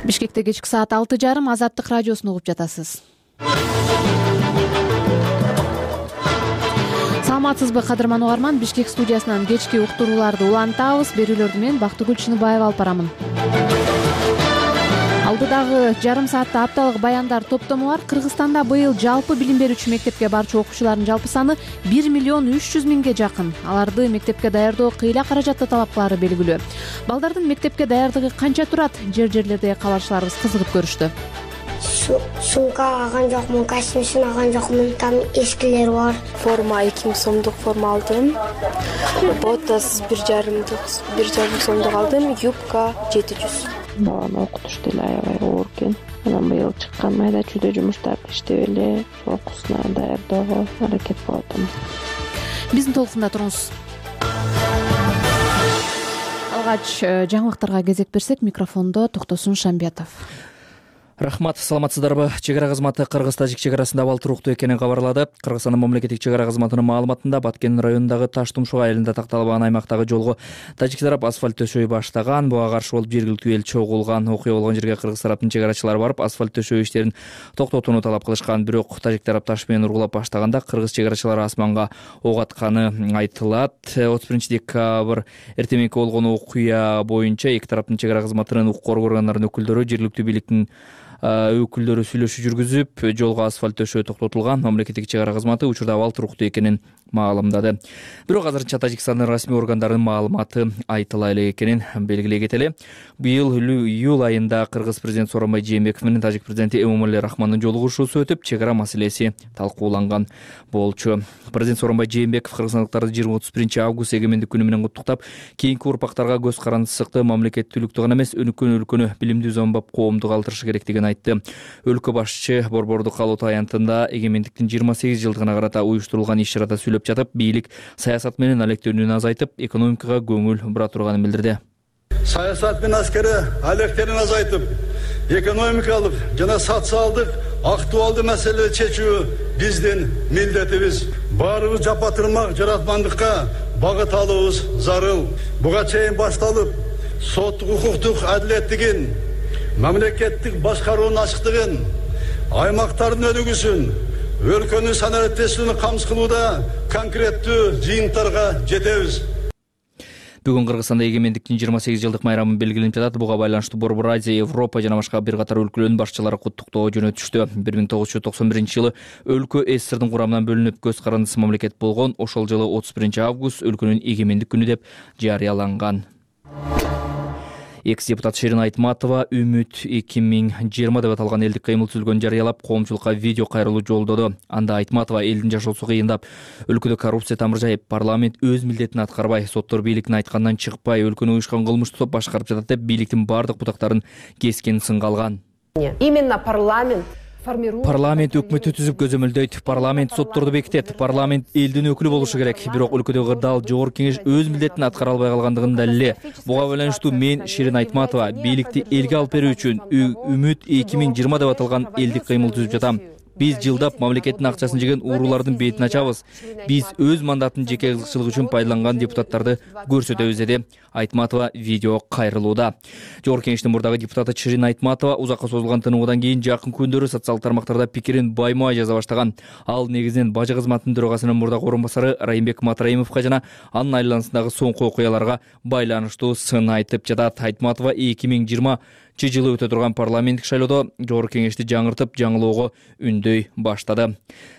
Бишкекте кечки саат 6:30 Азаттык радиосун угуп жатасыз. Саламатсызбы кадырман угарман, Бишкек студиясынан кечки уктурууларды улантабыз. Берүүлөрдү мен Бактыгүл Чыныбаева алып барамын. Алдыдагы жарым саатта апталык баяндар топтому бар. Кыргызстанда быйыл жалпы билим берүүчү мектепке барчу окуучулардын жалпы саны 1.300.000ге жакын. Аларды мектепке даярдоо кыйла каражатты талап кылары белгилүү. Балдардын мектепке даярдыгы канча турат? Жер-жерлердеги кабарчыларыбыз кызыгып көрүштү. Сумка алган жокмун, костюмсун алган жокмун, там эскилер бар. Форма 2 сомдук форма алдым. Ботас 1,5 сомдук алдым. Юбка 700. Баланы окутуш деле аябай оор экен. Анан быйыл чыккан майда чүйдө жумуштарды иштеп эле окуусуна даярдоого аракет кылып атам. Биздин толкунда туруңуз. Алгач жаңылыктарга кезек берсек, микрофондо Токтосун Шамбетов. Рахмат, саламатсыздарбы? Чек ара кызматы Кыргыз-Тажик чек арасында абал туруктуу экенин кабарлады. Кыргызстандын мамлекеттик чек ара кызматынын маалыматында Баткен районундагы Таш-Тумшук айылында такталган аймактагы жолго тажик тарап асфальт төшөй баштаган. Буга каршы болуп жергиликтүү эл чогулган. Окуя болгон жерге кыргыз тараптын чек арачылары барып, асфальт төшөө иштерин токтотууну талап кылышкан. Бирок тажик тарап таш менен ургулап баштаганда кыргыз чек арачылары асманга ок атканы айтылат. 31 декабрь эртең болгон окуя боюнча эки тараптын чек ара кызматынын укук коргоо органдарынын өкүлдөрү жергиликтүү бийликтин өкүлдөрү сүйлөшүү жүргүзүп, жолго асфальт төшөө токтотулган. Мамлекеттик чек ара кызматы учурда абал туруктуу экенин маалымдады. Бирок азырынча Тажикстандын расмий органдарынын маалыматы айтыла элек экенин белгилей кетели. Быйыл июль айында Кыргыз президенти Сооронбай Жээнбеков менен тажик президенти Эмомали Рахмондун жолугушуусу өтүп, чек ара маселеси талкууланган болчу. Президент Сооронбай Жээнбеков кыргызстандыктарды 20-31 август эгемендик күнү менен куттуктап, кийинки урпактарга көз карандысыкты, мамлекеттүүлүктү гана эмес, өнүккөн өлкөнү билимдүү заманбап коомду калтырышы керектигин айтты. Өлкө башчы борбордук калуу аянтында эгемендиктин 28 жылдыгына карата уюштурулган иш-чарада сүйлөп жатып, бийлик саясат менен алектенүүнү азайтып, экономикага көңүл бура турганын билдирди. Саясат менен аскери алектенүүнү азайтып, экономикалык жана социалдык актуалдуу маселелерди чечүү биздин милдетибиз. Баарыбыз жапа-тырмак жаратмандыкка багыт алуубуз зарыл. Буга чейин башталып, соттук укуктук адилеттигин, мамлекеттик башкаруунун ачыктыгын, аймактардын өнүгүүсүн, өлкөнүн санариптештигин камсыз кылууда конкреттүү жыйынтарга жетебиз. Бүгүн Кыргызстанда эгемендиктин 28 жылдык майрамы белгиленип жатат. Буга байланыштуу Борбор Азия, Европа жана башка бир катар өлкөлөрдүн башчылары куттуктоо жөнөтүштү. 1991 жылы өлкө СССРдин курамынан бөлүнүп көз карандысы мамлекет болгон. Ошол жылы 31 август өлкөнүн эгемендик күнү деп жарыяланган. Экс-депутат Ширин Айтматова Үмүт 2020 деп аталган элдик кыймыл түзүлгөнүн жарыялап, коомчулукка видео кайрылуу жолдоду. Анда Айтматова элдин жашоосу кыйындап, өлкөдө коррупция тамыр жайып, парламент өз милдетин аткарбай, соттор бийликтин айтканынан чыкпай, өлкөнү уюшкан кылмыштуу топ башкарып жатат деп бийликтин бардык бутактарын кескенин сынга алган. Именно Парламент өкмөтү түзүп көзөмөлдөйт, парламент сотторду бекитет, парламент элдин өкүлү болушу керек. Бирок өлкөдөгү кырдаал жогорку кеңеш өз милдетин аткара албай калгандыгын далиле. Буга байланыштуу мен Ширин Айтматова бийликти элге алып берүү үчүн Үмүт 2020 деп аталган элдик кыймыл түзүп жатам. Биз жылдап мамлекеттин акчасын жеген уруулардын бетин ачабыз. Биз өз мандатын жеке кызыкчылык үчүн пайдаланган депутаттарды көрсөтөбүз деди Айтматова видео кайрылууда. Жогорку кеңештин мурдагы депутаты Ширин Айтматова узакка созулган тынуудан кийин жакын күндөрү социалдык тармактарда пикирин баймай жаза баштаган. Ал негизинен бажы кызматынын төрагасынын мурдагы орун басары Райымбек Матраимовго жана анын айланасындагы соңку окуяларга байланыштуу сын айтып жатат. Айтматова 2020 жылы өтө турган парламенттик шайлоодо жогорку кеңешти жаңыртып, жаңылоого үндөй баштады.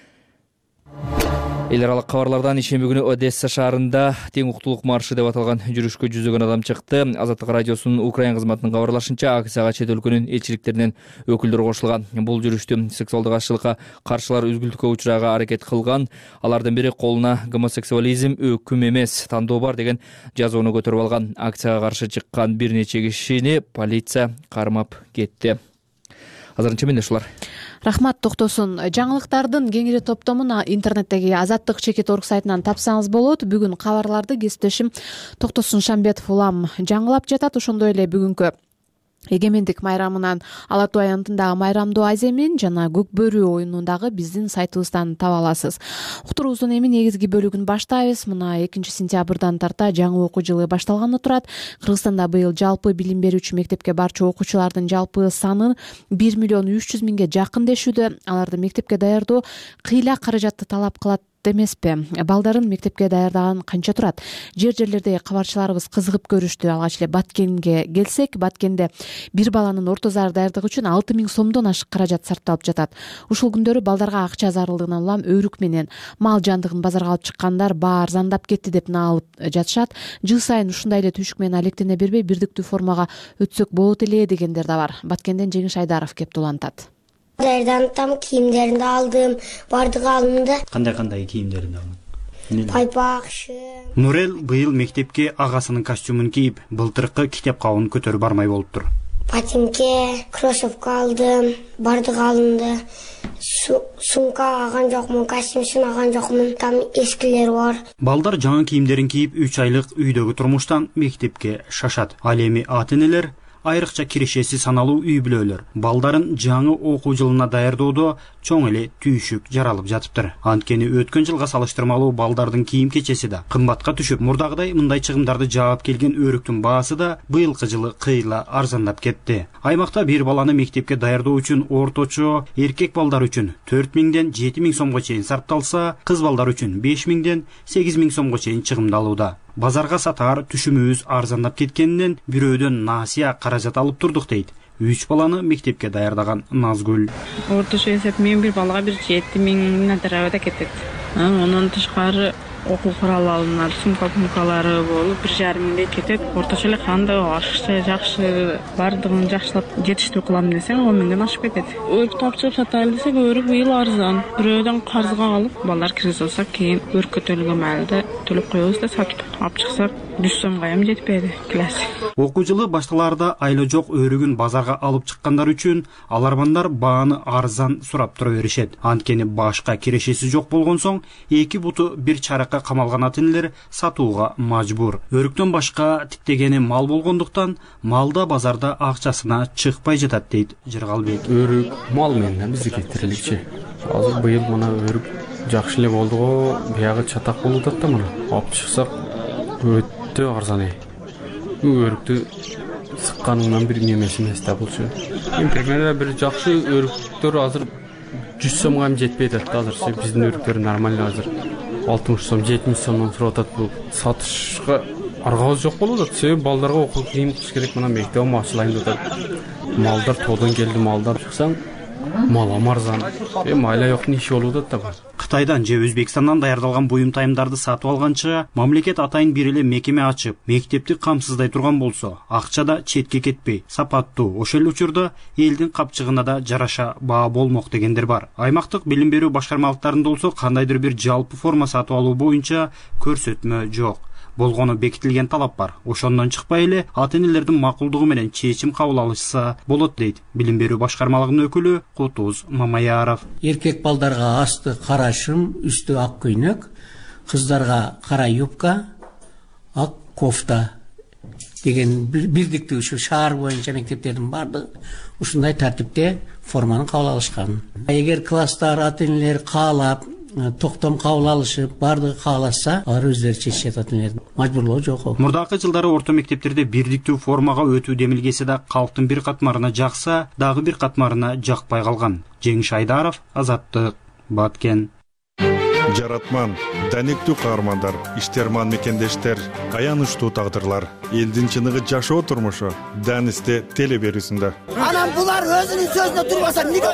Эл аралык кабарлардан ишемби күнү Одесса шаарында тең укуктуулук маршы деп аталган жүрүшкө жүзөгөн адам чыкты. Азаттык радиосунун Украин кызматынын кабарлашынча, акцияга чет өлкөнүн элчиликтеринен өкүлдөр кошулган. Бул жүрүштү сексуалдык каршылыкка каршылар үзгүлтүккө учурага аракет кылган. Алардын бири колуна гомосексуализм өкүм эмес, тандоо бар деген жазууну көтөрүп алган. Акцияга каршы чыккан бир нече кишини полиция кармап кетти. Азырынча менде ушулар. Рахмат Токтосун. Жаңылыктардын кеңири топтомун интернеттеги Азаттык.org сайтынан тапсаңыз болот. Бүгүн кабарларды кесиптешим Токтосун Шамбетов улам жаңылап жатат. Ошондой эле бүгүнкү Эгемендик майрамынан Ала Тоо аянтындагы майрамдуу аземин жана Көк бөрү оюнундагы биздин сайтыбыздан таба аласыз. Уктуруубуздун эми негизги бөлүгүн баштайбыз. Мына 2-сентябрдан тарта жаңы окуу жылы башталганы турат. Кыргызстанда быйыл жалпы билим берүүчү мектепке барчу окуучулардын жалпы саны 1.300.000 жакын дешүүдө. Аларды мектепке даярдоо кыйла каражатты талап кылат эмеспи? Балдарын мектепке даярдаган канча турат? Жерлерде кабарчыларыбыз кызыгып көрүштү. Алгач эле Баткенге келсек, Баткенде бир баланын орто зар даярдыгы үчүн 6.000 сомдон ашык каражат сарпталып жатат. Ушул күндөрү балдарга акча зарылдыгынан улам өрүк менен мал жандыгын базарга алып чыккандар баа арзандап кетти деп наалып жатышат. Жыл сайын ушундай эле түйшүк менен алектене бербей бирдиктүү формага өтсөк болот эле дегендер да бар. Баткенден Жеңиш Айдаров кеп улантат. Дайырданып кийимдеринди алдым, бардыгы алынды. Кандай кийимдеринди алдың? Пайпак, шым. Нурел быйыл мектепке агасынын костюмун кийип, былтыркы китеп кабын көтөрүп бармай болуптур. Патимке, кроссовка алдым, бардыгы алынды. Сумка алган жокмун, костюмсын алган жокмун, там эскилери бар. Балдар жаңы кийимдерин кийип 3 айлык үйдөгү турмуштан мектепке шашат. Ал эми ата-энелер айрыкча кирешеси саналуу үй бүлөлөр балдарын жаңы окуу жылына даярдоодо чоң эле түйшүк жаралып жатыптыр. Анткени өткөн жылга салыштырмалуу балдардын кийим кечеси да кымбатка түшүп, мурдагыдай мындай чыгымдарды жаап келген өрүктүн баасы да быйылкы жылы кыйла арзандап кетти. Аймакта бир баланы мектепке даярдоо үчүн орточо эркек балдар үчүн 4.000ден 7.000 сомго чейин сарпталса, кыз балдар үчүн 5.000ден 8.000 сомго чейин чыгымдалууда. Базарга сатаар түшүмүбүз арзандап кеткенинен бирөөдөн насыя каражат алып турдук дейт 3 баланы мектепке даярдаган Назгүл. Орточо эсеп мен бир балага 7.000 тарабада кетет. Онун тышкары окуу куралдары, сумка-пумкалары болуп 1.5 кетет. Орточо эле кандай ашыкча жакшы бардыгын жакшылап жетиштүү кылам десең 10.000ден ашып кетет. Өрүк тапчырып сатайлы десек, өрүк быйыл арзан. Бирөөдөн карызга алып, балдар киргиз алсак, кийин өрүккө төлгөн маалда төлөп коебуз да сатып алып чыксак 100 сомго эм жетпейди класс. Окуу жылы башталаарда айла жок өрүгүн базарга алып чыккандар үчүн алармандар бааны арзан сурап тура беришет. Анткени башка кирешеси жок болгон соң эки буту бир чаракка камалган ата-энелер сатууга мажбур. Өрүктөн башка тиктегени мал болгондуктан малда базарда акчасына чыкпай жатат дейт Жыргалбек. Өрүк мал менен биздики тириликчи. Азыр быйыл мына өрүк жакшы эле болду го, биягы чатак болуп атат да мына. Алып чыксак өтө арзан. Өрүктү сыкканыңдан бир немеси эмес да болчу. Примерно бир жакшы өрүктөр азыр 100 сомго эм жетпей атат. Азыр биздин өрүктөр нормально азыр 60 сом, 70 сомдон сурап атат. Бул сатышка аргабыз жок болуп атат. Себеби балдарга окуу кийим кыш керек, мына мектебим ачылайын деп атат. Малдар тоодон келди, малдар чыксаң мал арзан. Майла жоктун иши болуп атат да. Кытайдан же Өзбекстандан даярдалган буюм тайымдарды сатып алганча, мамлекет атайын бир эле мекеме ачып, мектепти камсыздай турган болсо, акча да четке кетпей, сапаттуу, ошол учурда элдин капчыгына да жараша баа болмок дегендер бар. Аймактык билим берүү башкармалыктарында болсо, кандайдыр бир жалпы форма сатып алуу боюнча көрсөтмө жок. Болгону бекитилген талап бар. Ошондон чыкпай эле ата-энелердин макулдугу менен чечим кабыл алышса болот дейт билим берүү башкармалыгынын өкүлү Кутуз Мамаяров. Эркек балдарга асты кара шым, үстү ак көйнөк, кыздарга кара юбка, ак кофта деген бирдиктүү ушу шаар боюнча мектептердин бардыгы ушундай тартипте форманы кабыл алышкан. Эгер класстар ата-энелер каалап токтом кабыл алышып, бардыгы кааласа, алар өздөрү чечишет ата-энелердин. Мажбурлоо жок. Мурдакы жылдары орто мектептерде бирдиктүү формага өтүү демилгеси да калктын бир катмарына жакса, дагы бир катмарына жакпай калган. Жеңиш Айдаров, Азаттык, Баткен. Жаратман, даниктүү каармандар, иштерман мекендештер, аянычтуу тагдырлар, элдин чыныгы жашоо турмушу Данисте теле берүүсүндө. Анан булар өзүнүн сөзүнө турбаса эмнеге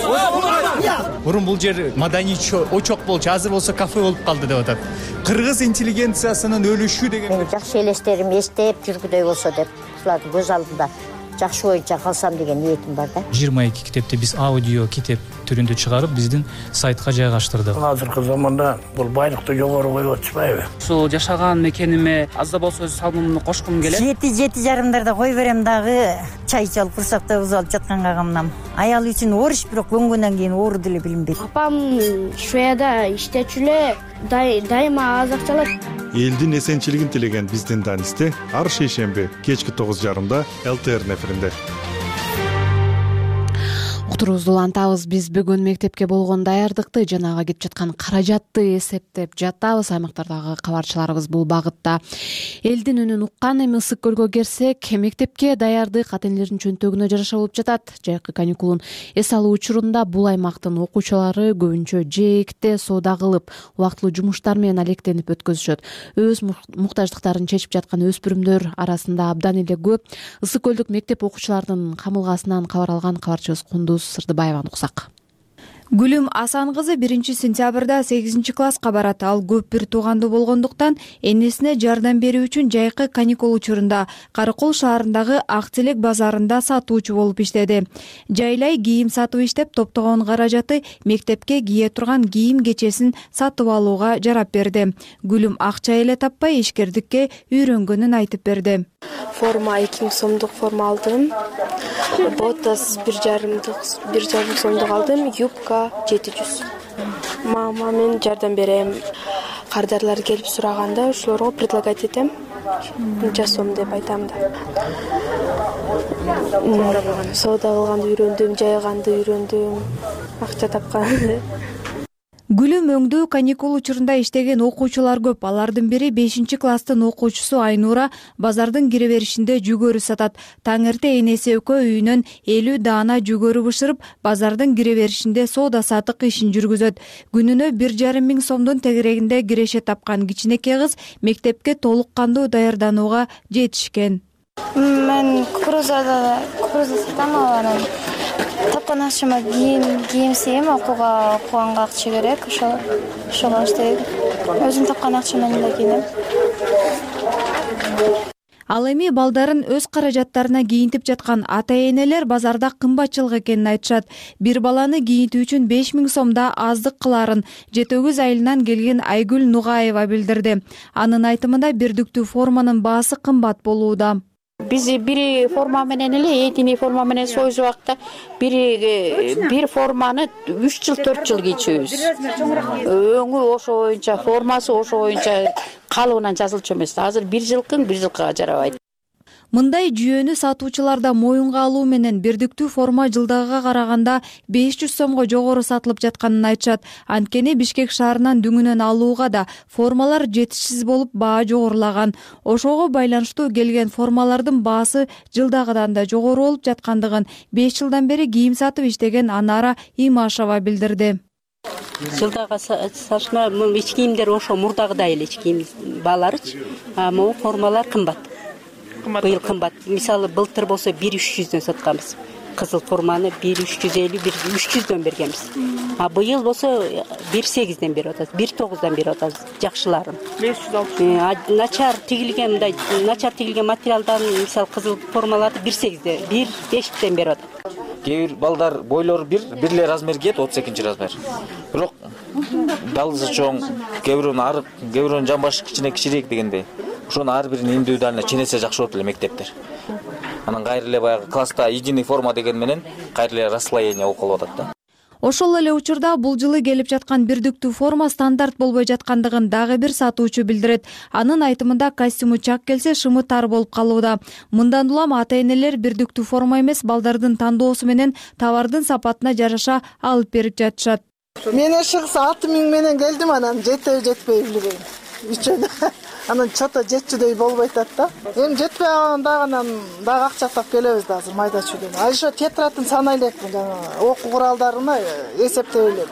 коесуз? Мурун бул жер маданий очок болчу, азыр болсо кафе болуп калды деп атат. Кыргыз интеллигенциясынын өлүшү деген. Жакшы элестерим эстеп жүргүдөй болсо деп, ушулардын көз алдында жакшы боюнча калсам деген ниетим бар да. 22 китепти биз аудио китеп түрүндө чыгарып, биздин сайтка жайгаштырдык. Азыркы заманда бул байлыкты жогору коюп атышпайбы? Ушул жашаган мекениме аз да болсо өз салымымды кошкум келет. 7-7:30 кой берем дагы чай чалып курсакта уз алып жатканга камнам. Аял үчүн ориш, бирок көнгөндөн кийин оору деле билинбейт. Апам Шведияда иштечү эле, дайыма аз акча алат. элдин эсенчилигин тилеген биздин Данисте ар шейшемби кечки 9:30 ЛТР эфиринде. Уктуруубузду улантабыз. Биз бүгүн мектепке болгон даярдыкты жана ага кетип жаткан каражатты эсептеп жатабыз. Аймактардагы кабарчыларыбыз бул багытта элдин үнүн уккан. Эми Ысык көлгө келсек, мектепке даярдык ата энелердин чөнтөгүнө жараша болуп жатат. Жайкы каникулун эс алуу учурунда бул аймактын окуучулары көбүнчө жээкте соода кылып, убактылуу жумуштар менен алектенип өткөзүшөт. Өз муктаждыктарын чечип жаткан өспүрүмдөр арасында абдан эле көп. Ысык көлдүк мектеп окуучуларынын камылгасынан кабар алган кабарчыбыз Кундуз Сырдыбаеваны уксак. Гүлүм Асан кызы 1-сентябрда 8-класска барат. Ал көп бир туугандуу болгондуктан энесине жардам берүү үчүн жайкы каникул учурунда Каракол шаарындагы Ак Телек базарында сатуучу болуп иштеди. Жайлай кийим сатып иштеп топтогон каражаты мектепке кие турган кийим кечесин сатып алууга жарап берди. Гүлүм акча эле таппай ишкердикке үйрөнгөнүн айтып берди. Форма 2000 сомдук форма алдым. Ботас 1,5 сомдук алдым. Юбка 700. Мама мен жардам берем. Кардарлар келип сураганда ошолорго предлагать этем. Жасом деп айтам да. Соода кылганды үйрөндүм, жайганды үйрөндүм. Акча тапкан. Гүлүм өңдүү каникул учурунда иштеген окуучулар көп. Алардын бири 5-класстын окуучусу Айнура базардын кире беришинде жүгөрү сатат. Таң эрте энеси экөө үйүнөн 50 даана жүгөрү бышырып, базардын кире беришинде соода сатык ишин жүргүзөт. Күнүнө 1,5 миң сомдун тегерегинде киреше тапкан кичинекей кыз мектепке толук кандуу даярданууга жетишкен. Мен кукуруза сатам. Тапкан акчама кийим сейем, окуганга акча керек, ошого иштейм. Өзүм тапкан акча менен да кийинем. Ал эми балдарын өз каражаттарына кийинтип жаткан ата-энелер базарда кымбатчылык экенин айтышат. Бир баланы кийинтүү үчүн 5000 сомда аздык кыларын Жетөгүз айылынан келген Айгүл Нугаева билдирди. Анын айтымында бирдиктүү форманын баасы кымбат болууда. Биз бир форма менен эле этими форма менен союз убакта бир форманы 3 жыл 4 жыл кийчүбүз. Өңү ошо боюнча, формасы ошо боюнча калыбынан жазылчу эмес. Азыр 1 жылкыга жарабайт. Мындай жүйөнү сатуучуларда моюнга алуу менен бирдиктүү форма жылдагыга караганда 500 сомго жогору сатылып жатканын айтышат. Анткени Бишкек шаарынан дүңүнөн алууга да формалар жетишсиз болуп баа жогорулаган. Ошого байланыштуу келген формалардын баасы жылдагыдан да жогору болуп жаткандыгын 5 жылдан бери кийим сатып иштеген Анара Имашева билдирди. Жылдага сашна ич кийимдер ошо мурдагыдай эле ич кийим бааларычы. Могу формалар кымбат. Быйыл кымбат. Мисалы былтыр болсо 1,300дөн сатканбыз. Кызыл форманы 1,350, 1,300дөн бергенбиз. Быйыл болсо 1,8ден берип атабыз, 1,9дан берип атабыз. Жакшыларын. 560. Начар тигилген материалдан мисалы кызыл формаларды 1,8де, 1,5ден берип атат. Кээ бир балдар бойлору бир эле размер кийет, 32 размер. Бирок далысы чоң, кээ бирөөнүн арык, кээ бирөөнүн жамбашы кичирээк дегендей. Ошону ар бирин индивидуально ченесе жакшы болот эле мектептер. Анан кайра эле баягы класста единый форма деген менен кайра эле расслоение окулуп атат да. Ошол эле учурда бул жылы келип жаткан бирдиктүү форма стандарт болбой жаткандыгын дагы бир сатуучу билдирет. Анын айтымында костюму чак келсе шымы тар болуп калууда. Мындан улам ата-энелер бирдиктүү форма эмес балдардын тандоосу менен товардын сапатына жараша алып берип жатышат. Мен ошоңсу 6000 менен келдим, анан жетпей билбейм. Үчөн анан чото жетчүдөй болбойт да. Эми жетпей калганда анан дагы акча тап келебиз да азыр майда чүйдөн. Ошо тетратын санай элекмин, жана окуу куралдарына эсептеп элек.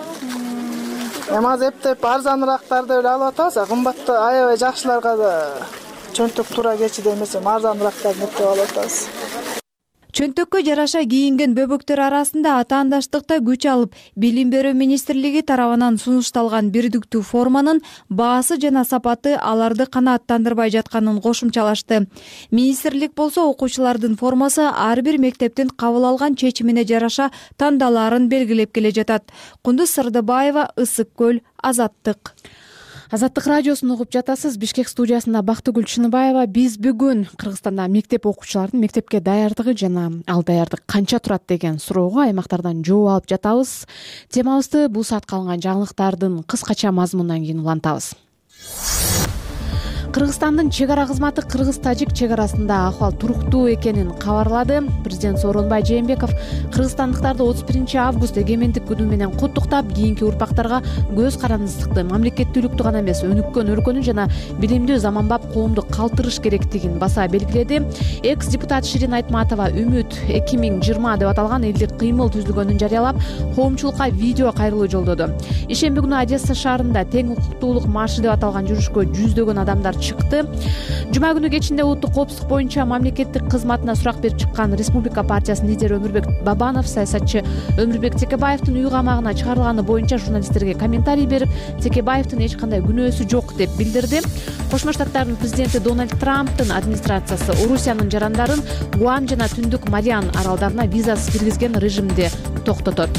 Эми азыр эптеп арзаныраактарды эле алып атабыз, кымбатты аябай жакшыларга да чөнтөк туура кечиде эмес, арзаныраактарды эптеп алып атабыз. Чөнтөккө жараша кийинген бөбөктөр арасында атаандаштыкта күч алып, Билим берүү министрлиги тарабынан сунушталган бирдиктүү форманын баасы жана сапаты аларды канааттандырбай жатканын кошумчалашты. Министрлик болсо окуучулардын формасы ар бир мектептин кабыл алган чечимине жараша тандалаарын белгилеп келе жатат. Кундуз Сырдыбаева, Ысык көл, Азаттык. Азаттык радиосун угуп жатасыз. Бишкек студиясында Бактыгүл Чыныбаева. Биз бүгүн Кыргызстанда мектеп окуучуларынын мектепке даярдыгы жана ал даярдык канча турат деген суроого аймактардан жооп алып жатабыз. Темабызды бул саатка алынган жаңылыктардын кыскача мазмунунан кийин улантабыз. Кыргызстандын чек ара кызматы кыргыз-тажик чек арасында акыбал туруктуу экенин кабарлады. Президент Сооронбай Жээнбеков кыргызстандыктарды 31 август эгемендик күнү менен куттуктап, кийинки урпактарга көз карандысты, мамлекеттүүлүктү гана эмес, өнүккөн өлкөнү жана билимдүү заманбап коомду калтырыш керектигин баса белгиледи. Экс-депутат Ширин Айтматова Үмүт 2020 деп аталган элдик кыймыл түзүлгөнүн жарыялап, коомчулукка видео кайрылуу жолдоду. Ишемби күнү Одесса шаарында тең укуктуулук маршы деп аталган жүрүшкө жүздөгөн адамдар чыкты. Жума күнү кечинде улуттук коопсуздук боюнча мамлекеттик кызматына сурак берип чыккан Республика партиясынын лидери Өмүрбек Бабанов саясатчы Өмүрбек Текебаевдин үй камагына чыгарылганы боюнча журналисттерге комментарий берип, Текебаевдин эч кандай күнөөсү жок деп билдирди. Кошмо Штаттардын президенти Дональд Трамптын администрациясы Орусиянын жарандарын Гуам жана Түндүк Мариан аралдарына визасыз киргизген режимди токтотот.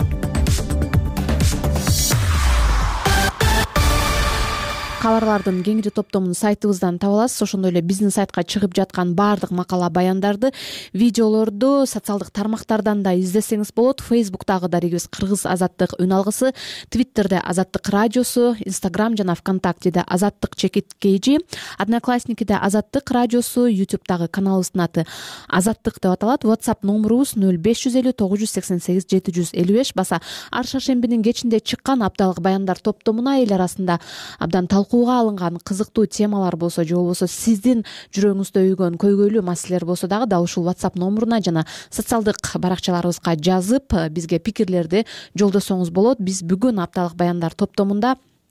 Кабарлардын кеңири топтомун сайтыбыздан таба аласыз. Ошондой эле биздин сайтка чыгып жаткан баардык макала баяндарды, видеолорду социалдык тармактардан да издесеңиз болот. Facebook'тагы дарегибиз Кыргыз Азаттык үн алгысы, Twitter'де Азаттык радиосу, Instagram жана ВКонтактеде Азаттык _KG, Одноклассникиде Азаттык радиосу, YouTube'дагы каналыбыздын аты Азаттык деп аталат. WhatsApp номерубуз 0550 988 755. Баса ар шаршембинин кечинде чыккан апталык баяндар топтомуна эл арасында абдан талкууга алынган кызыктуу темалар болсо, же болбосо сиздин жүрөгүңүздө үйгөн көйгөйлүү маселелер болсо дагы дал ушул WhatsApp номуруна жана социалдык баракчаларыбызга жазып бизге пикирлерди жолдосоңуз болот. Биз бүгүн апталык баяндар топтомунда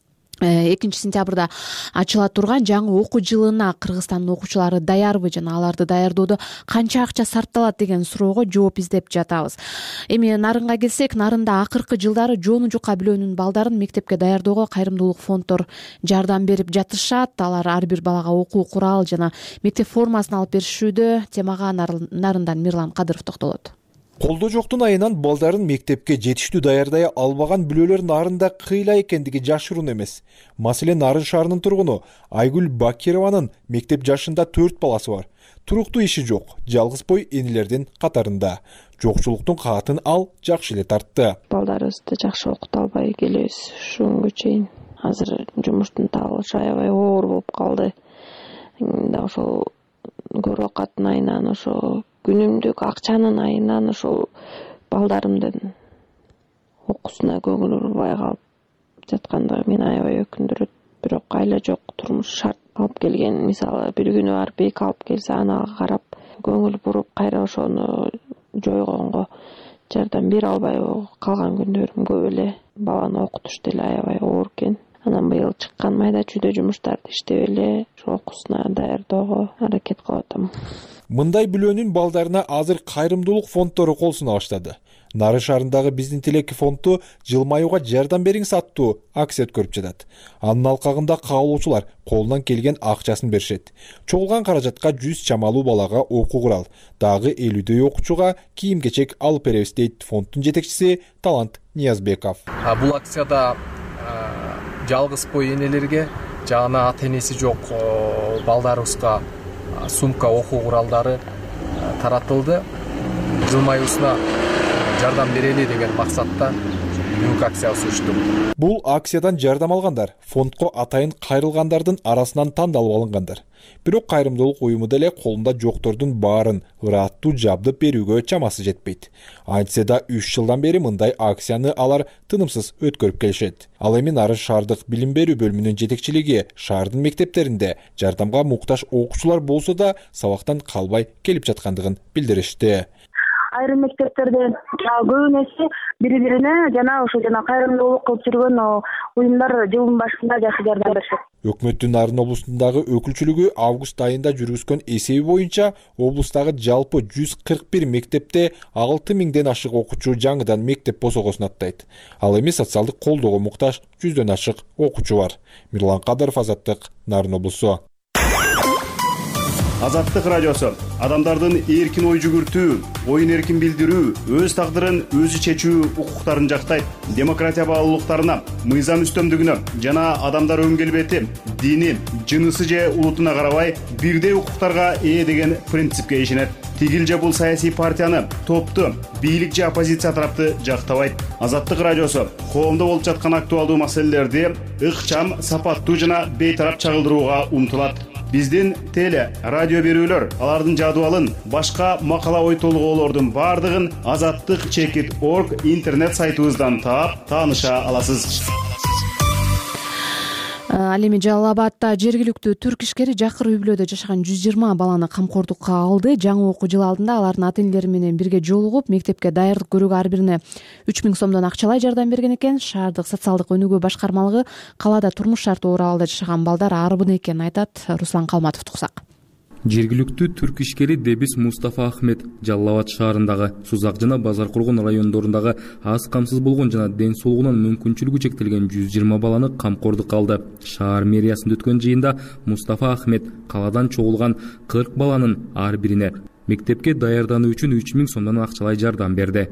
2 сентябрда ачыла турган жаңы окуу жылына Кыргызстандын окуучулары даярбы жана аларды даярдоодо канча акча сарпталат деген суроого жооп издеп жатабыз. Эми Нарынга келсек, Нарында акыркы жылдары жону жука билөөнүн балдарын мектепке даярдоого кайрымдуулук фонддор жардам берип жатышат. Алар ар бир балага окуу курал жана мектеп формасын алып беришүүдө. Темага Нарындан Мирлан Кадыров токтолот. Колдо жоктун айынан балдарын мектепке жетиштүү даярдай албаган бүлөлөр Нарында кыйла экендиги жашыруун эмес. Маселен, Нарын шаарынын тургуну Айгүл Бакированын мектеп жашында 4 баласы бар. Туруктуу иши жок, жалгыз бой энелердин катарында. Жокчулуктун каатын ал жакшы эле тартты. Балдарыбызды жакшы окута албай келебиз ушунгө чейин. Азыр жумуштун табылышы аябай оор болуп калды. Да ошол көрөкаттын айынан, ошо күнүмдүк акчанын айынан ошол балдарымдын окуусуна көңүл бурбай калып жаткандыгы мени аябай өкүндүрөт. Бирок айла жок, турмуш шарт алып келген. Мисалы, бир күнү барып эки алып келсе, анага карап көңүл буруп, кайра ошону жойгонго жардам бере албай калган күндөрүм көп эле. Баланы окутуш деле аябай оор экен. Анан быйыл чыккан майда чүйдө жумуштарды иштеп эле окуусуна даярдоого аракет кылып атам. Мындай бүлөөнүн балдарына азыр кайрымдуулук фонддору кол суна баштады. Нарын шаарындагы Биздин Тилеки фонду жылмаюуга жардам бериңиз аттуу акция өткөрүп жатат. Анын алкагында каалоочулар колунан келген акчасын беришет. Чогулган каражатка 100 чамалуу балага окуу курал, дагы 50дөй окуучуга кийим-кечек алып беребиз, дейт фонддун жетекчиси Талант Ниязбеков. Бул акцияда жалгыз бой энелерге жана ата-энеси жок балдарыбызга сумка, окуу куралдары таратылды. Жылмаюусуна жардам берели деген максатта бүгүнкү акция өтүштү. Бул акциядан жардам алгандар фондко атайын кайрылгандардын арасынан тандалып алынгандар. Бирок кайрымдуулук уюму деле колунда жоктордун баарын ыраттуу жабдып берүүгө чамасы жетпейт. Айтса да 3 жылдан бери мындай акцияны алар тынымсыз өткөрүп келишет. Ал эми Нарын шаардык билим берүү бөлүмүнүн жетекчилиги шаардын мектептеринде жардамга муктаж окуучулар болсо да сабактан калбай келип жаткандыгын билдиришти. Айрым мектептерде көбүнесе бири-бирине жана ошо кайрымдуулук кылып жүргөн уюмдар жылдын башында жакшы жардам беришет. Өкмөттүн Нарын облусундагы өкүлчүлүгү август айында жүргүзгөн эсеби боюнча облустагы жалпы 141 мектепте 6000ден ашык окуучу жаңыдан мектеп босогосун аттайт. Ал эми социалдык колдоого муктаж 100дөн ашык окуучу бар. Мирлан Кадыров, Азаттык, Нарын облусу. Азаттык радиосу адамдардын эркин ой жүгүртүү, оюн эркин билдирүү, өз тагдырын өзү чечүү укуктарын жактайт. Демократия баалуулуктарына, мыйзам үстөмдүгүнө жана адамдар өн келбети, дини, жынысы же улутуна карабай бирдей укуктарга ээ деген принципке ишенет. Тигил же бул саясий партияны, топту, бийлик же оппозиция тарапты жактабайт. Азаттык радиосу коомдо болуп жаткан актуалдуу маселелерди ыкчам, сапаттуу жана бейтарап чагылдырууга умтулат. Биздин теле, радио берүүлөр, алардын жадыбалын, башка макала ой толгоолордун бардыгын azattik.org интернет сайтыбыздан таап, тааныша аласыз. Ал эми Жалал Абадта жергиликтүү түрк ишкери жакыр үй бүлөдө жашаган 120 баланы камкордукка алды. Жаңы окуу жылы алдында алардын ата-энелери менен бирге жолугуп, мектепке даярдык көрүүгө ар бирине 3000 сомдон акчалай жардам берген экен. Шаардык социалдык өнүгүү башкармалыгы калаада турмуш шарты оор абалда жашаган балдар арбын экенин айтат. Руслан Калматов туксак. Жергиликтүү түрк ишкери Дебис Мустафа Ахмет Жалал Абад шаарындагы Сузак жана Базар Кургон райондорундагы аз камсыз болгон жана ден соолугунан мүмкүнчүлүгү чектелген 120 баланы камкордукка алды. Шаар мэриясында өткөн жыйында Мустафа Ахмет калаадан чогулган 40 баланын ар бирине мектепке даярдануу үчүн 3000 сомдон акчалай жардам берди.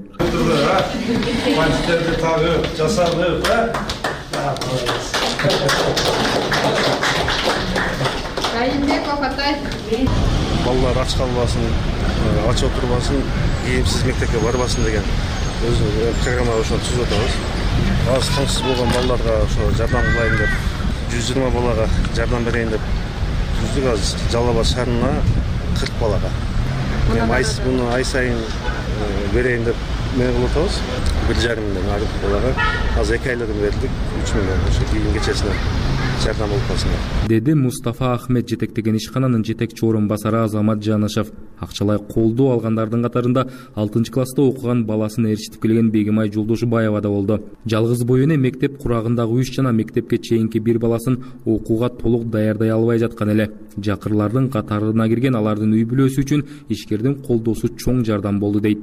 Балдар ач калбасын, ач отурбасын, кийимсиз мектепке барбасын деген программа ошо түзүп атабыз. Аз камсыз болгон балдарга ошо жардам кылайын деп, 120 балага жардам берейин деп түздүк. Азыр Жалал Абад шаарына 40 балага. Муну ай сайын берейин деп мен кылып атабыз. 1,5 миллион ар балага. Азыр 2 айлыгын бердик, 3 миллион ошо кийин кечесине жардам болуп калсындар, деди Мустафа Ахмет жетектеген ишкананын жетекчи орун басары Азамат Жанышев. Акчалай колдоо алгандардын катарында 6-класста окуган баласын ээрчитип келген Бегимай Жолдошубаева да болду. Жалгыз бой эне мектеп курагындагы 3 жана мектепке чейинки бир баласын окууга толук даярдай албай жаткан эле. Жакырлардын катарына кирген алардын үй бүлөсү үчүн ишкердин колдоосу чоң жардам болду дейт.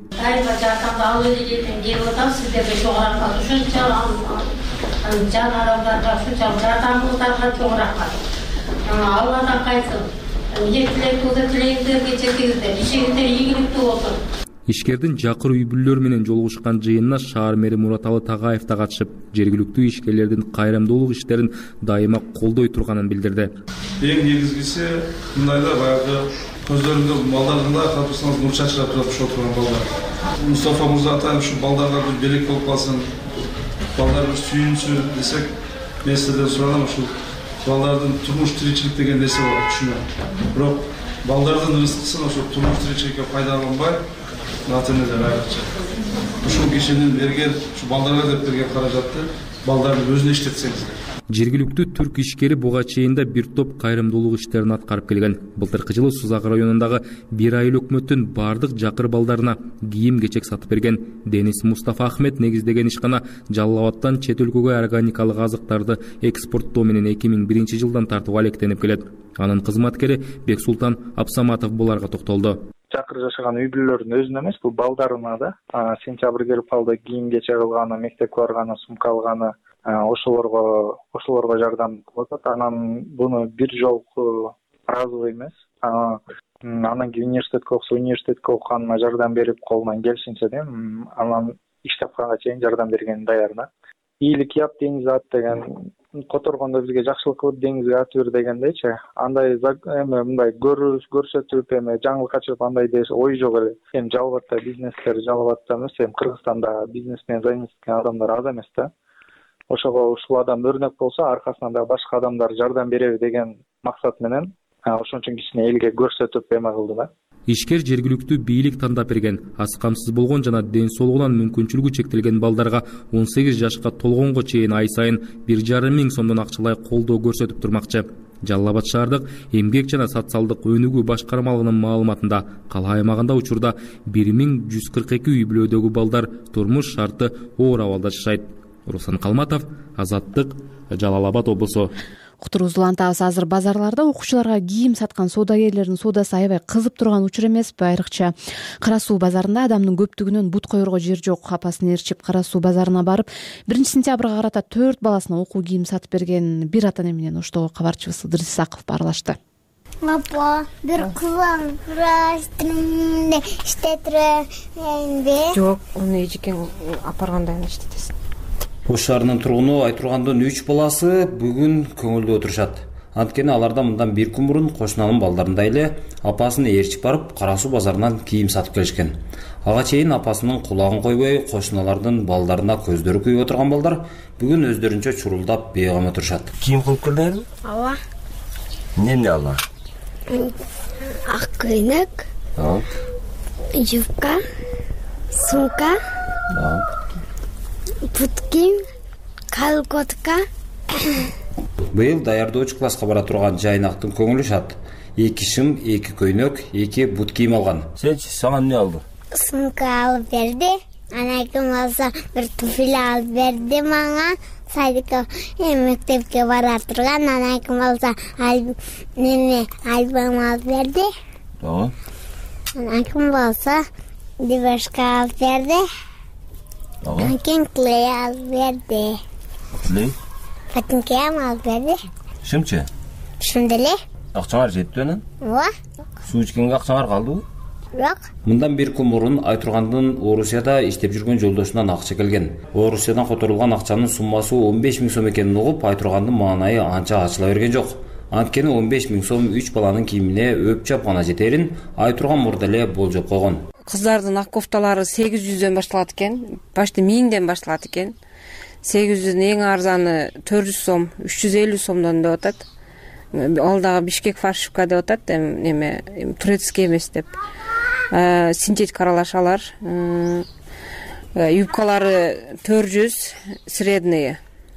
Жан адамдарга ушунчалык жардамыңыздарга чоң рахмат. Алладан кайсын. Тилегиңерге жетиңиздер, ишиңиздер ийгиликтүү болсун. Ишкердин жакыр үй бүлөлөр менен жолугушкан жыйынына шаар мэри Мураталы Тагаев да катышып, жергиликтүү ишкерлердин кайрымдуулук иштерин дайыма колдой турганын билдирди. Эң негизгиси мындайда баягы көздөрүндө балдардын да катышсаңыз нур чачырап турган балдар. Мустафа мырза атайын ушу балдарга бир белек болуп калсын, балдар сүйүнсүн десек, мен сиздерден суранам, ушул балдардын турмуш тиричилик деген нерсе бар, түшүнөм. Бирок балдардын рызкысын ошо турмуш тиричиликке пайдаланбай, ата-энелер айрыкча. Ушул кишинин берген, ушу балдарга деп берген каражатты балдардын өзүнө иштетсеңиздер. Жергиликтүү түрк ишкери буга чейин да бир топ кайрымдуулук иштерин аткарып келген. Былтыркы жылы Сузак районундагы бир айыл өкмөттүн бардык жакыр балдарына кийим-кечек сатып берген. Денис Мустафа Ахмет негиздеген ишкана Жалал Абадтан чет өлкөгө органикалык азыктарды экспорттоо менен 2001 жылдан тартып алектенип келет. Анын кызматкери Бексултан Апсаматов буларга токтолду. Жакыр жашаган үй бүлөлөрдүн өзүнө эмес, бул балдарына да сентябрь келип калды, кийим-кечек алганы, мектепке барганы, сумка алганы, ошолорго жардам кылып атат. Анан буну бир жолку разовый эмес. Анан кийин университетке окуса, университетке окуганына жардам берип, колунан келишинче дейм, анан иш тапканга чейин жардам берген даярда. Ийгилик яп, деңизге ат деген, которгондо бизге жакшылык кылып деңизге атып бер дегендейчи. Андай мындай көрсөтүп, жаңылык ачып андай деш ой жок эле. Жалал Абадта бизнестер, Жалал Абадта эмес, Кыргызстанда бизнес менен займашташкан адамдар аз эмес да. Ошого ушул адам өрнөк болсо, аркасынан да башка адамдар жардам береби деген максат менен ошон үчүн кичине элге көрсөтүп эме кылды да. Ишкер жергиликтүү бийлик тандап берген, аз камсыз болгон жана ден соолугунан мүмкүнчүлүгү чектелген балдарга 18 жашка толгонго чейин ай сайын 1,5 миң сомдон акчалай колдоо көрсөтүп турмакчы. Жалал Абад шаардык эмгек жана социалдык өнүгүү башкармалыгынын маалыматында кала аймагында учурда 1142 үй бүлөдөгү балдар турмуш шарты оор абалда жашайт. Руслан Калматов, Азаттык, Жалал Абад облусу. Уктурубузду улантабыз. Азыр базарларда окуучуларга кийим саткан соодагерлердин соодасы аябай кызып турган учур эмеспи? Айрыкча Кара Суу базарында адамдын көптүгүнөн бут коерго жер жок. Апасын ээрчип Кара Суу базарына барып, 1 сентябрга карата 4 баласына окуу кийим сатып берген бир ата-эне менен оштогу кабарчыбыз Ыдырыс Исаков баарлашты. Апа, бир кызым врачтырымда иштетирем. Жок, уну эжекең апарганда иштетесиң. Ош шаарынын тургуну Айтургандын 3 баласы бүгүн көңүлдүү отурушат. Анткени аларда мындан бир күн мурун кошунанын балдарындай эле апасын ээрчип барып Кара Суу базарынан кийим сатып келишкен. Ага чейин апасынын кулагын койбой кошуналардын балдарына көздөрү күйүп отурган балдар бүгүн өздөрүнчө чурулдап бейгам отурушат. Кийим кылып келдиңерби? Ооба. Эмне алар? Ак көйнөк, юбка, сумка, бутким, колготка. Быйыл даярдоочу класска бара турган Жайнактын көңүлү шат. 2 шым, 2 көйнөк, 2 бут кийим алган. Сенчи сага эмне алды? Сумка алып берди. Анаким болсо бир туфли алып берди мага. Садикке мектепке бара турган, анаким болсо альбом алып берди. Анаким болсо дивашка алып берди. Анаким клей алып берди. Клей? Ботинке алып берди. Шымчы? Шым деле. Акчаңар жетти анан? Ооба. Суу ичкенге акчаңар калдыбы? Жок. Мындан бир күн мурун Айтургандын Орусияда иштеп жүргөн жолдошунан акча келген. Орусиядан которулган акчанын суммасы 15 000 сом экенин угуп, Айтургандын маанайы анча ачыла берген жок. Анткени 15 000 сом 3 баланын кийимине өп-чап гана жетерин Айтурган мурда эле болжоп койгон. Кыздардын ак кофталары 800дөн башталат экен, башта 1000ден башталат экен. 800дөн эң арзаны 400 сом, 350 сомдон деп атат. Ал дагы Бишкек фаршивка деп атат, эме турецкий эмес деп. Синтетик аралашалар. Юбкалары 400, средние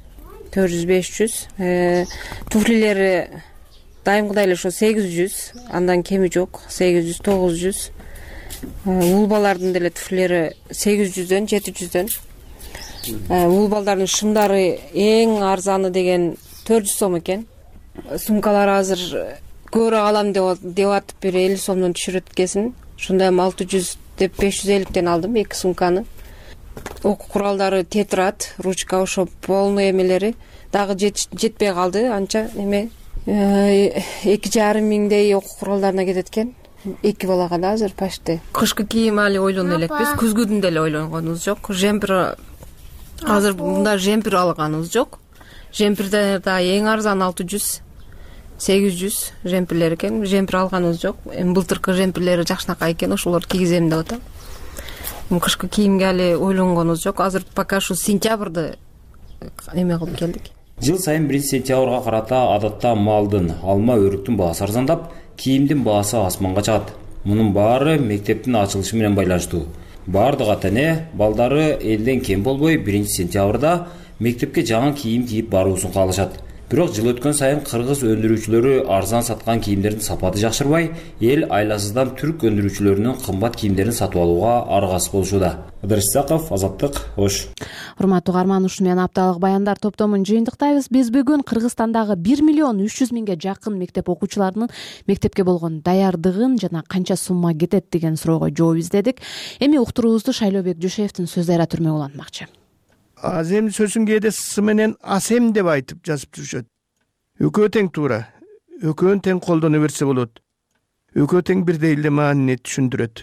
400-500. Туфлилери дайымкыдай эле ошо 800, андан кеми жок, 800-900. Улбалардын деле туфлилери 800дөн 700дөн. Улбалдардын шымдары эң арзаны деген 400 сом экен. Сумкалар азыр көрө алам деп атып бир 50 сомдон түшүрөт экенсин. Ошондой 600 деп 550ден алдым 2 сумканы. Окуу куралдары тетрадь, ручка ошо полный эмелери дагы жетпей калды. Анча эме 2,5 миңдей окуу куралдарына кетет экен. 2 балага да азыр почти. Кышкы кийим али ойлоно элекпиз, күзгүдүн деле ойлонгонубуз жок. Жемпир азыр мында жемпир алганыбыз жок. Жемпирде да эң арзан 600, 800 жемпирлер экен. Жемпир алганыбыз жок. Былтыркы жемпирлери жакшынакай экен, ошолорду кийгизем деп атам. Кышкы кийимге али ойлонгонубуз жок. Азыр пока ушу сентябрды эме кылып келдик. Жыл сайын 1 сентябрга карата адатта малдын, алма, өрүктүн баасы арзандап, кийимдин баасы асманга чыгат. Мунун баары мектептин ачылышы менен байланыштуу. Бардык ата-эне балдары элден кем болбой 1 сентябрда мектепке жаңы кийим кийип баруусун каалашат. Бирок жыл өткөн сайын кыргыз өндүрүүчүлөрү арзан саткан кийимдердин сапаты жакшырбай, эл айласыздан түрк өндүрүүчүлөрүнүн кымбат кийимдерин сатып алууга аргасыз болушууда. Ыдырыс Исаков, Азаттык, Ош. Урматтуу угарман, ушу менен апталык баяндар топтомун жыйынтыктайбыз. Биз бүгүн Кыргызстандагы 1 300 000ге жакын мектеп окуучуларынын мектепке болгон даярдыгын жана канча сумма кетет деген суроого жооп издедик. Эми уктуруубузду Шайлообек Жушеевдин сөздөрү атырмай улантмакчы. Азем сөзүн кээде сы менен асем деп айтып жазып жүрүшөт. Экөө тең туура, экөөнү тең колдоно берсе болот. Экөө тең бирдей эле маанини түшүндүрөт.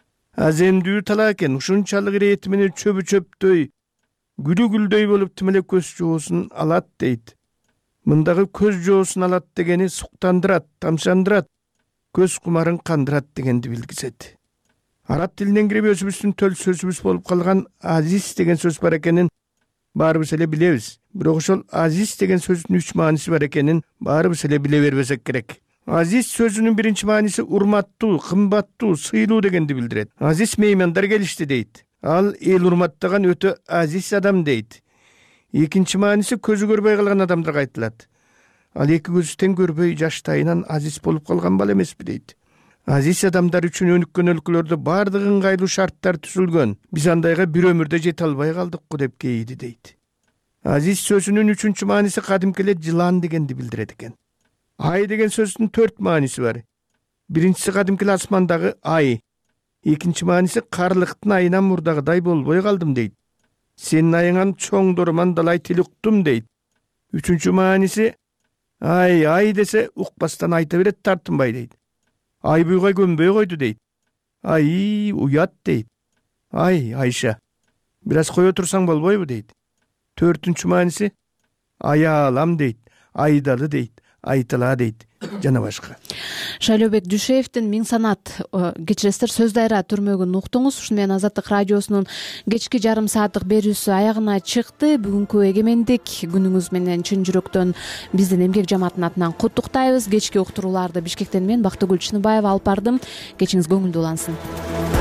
Аземдүү тала экен, ушунчалык ирети менен чөбү-чөптөй, гүлү-гүлдөй болуп тимелеп көз жоосун алат дейт. Мындагы көз жоосун алат дегени суктандырат, тамшандырат, көз кумарын кандырат дегенди билгизет. Араб тилинен кирип өзүбүздүн төл сөзүбүз болуп калган азиз деген сөз бар экенин баарыбыз эле билебиз. Бирок ошол азиз деген сөздүн 3 мааниси бар экенин баарыбыз эле биле бербесек керек. Азиз сөзүнүн биринчи мааниси урматтуу, кымбаттуу, сыйлуу дегенди билдирет. Азиз меймандар келишти дейт. Ал эл урматтаган өтө азиз адам дейт. Экинчи мааниси көзү көрбөй калган адамдарга айтылат. Ал эки көзү тең көрбөй жаштайынан азиз болуп калган бала эмеспи дейт. Азиз адамдар үчүн өнүккөн өлкөлөрдө бардык ыңгайлуу шарттар түзүлгөн. Биз андайга бир өмүрдө жете албай калдыкпы деп кейиди дейт. Азиз сөзүнүн 3-чү мааниси кадимки эле жылан дегенди билдирет экен. Ай деген сөздүн 4 мааниси бар. Биринчиси кадимки эле асмандагы ай. Экинчи мааниси карлыктын айынан мурдагыдай болбой калдым дейт. Сенин айыңан чоңдорман далай тил уктум дейт. Үчүнчү мааниси ай десе укпастан айта берет тартынбай дейт. Ай буйга көнбөй койду дейт. Ай уят дейт. Ай Айша бир аз кое турсаң болбойбу дейт. 4-үнчү мааниси аялам дейт, айдалы дейт, айтыла дейт жана башка. Шайлообек Дүйшеевдин Миң санат кечиресиздер сөз дайра түрмөгүн уктуңуз. Ушуну менен Азаттык радиосунун кечки жарым сааттык берүүсү аягына чыкты. Бүгүнкү эгемендик күнүңүз менен чын жүрөктөн биздин эмгек жамаатынын атынан куттуктайбыз. Кечки уктурууларды Бишкектен мен Бактыгүл Чыныбаева алып бардым. Кечиңиз көңүлдүү улансын.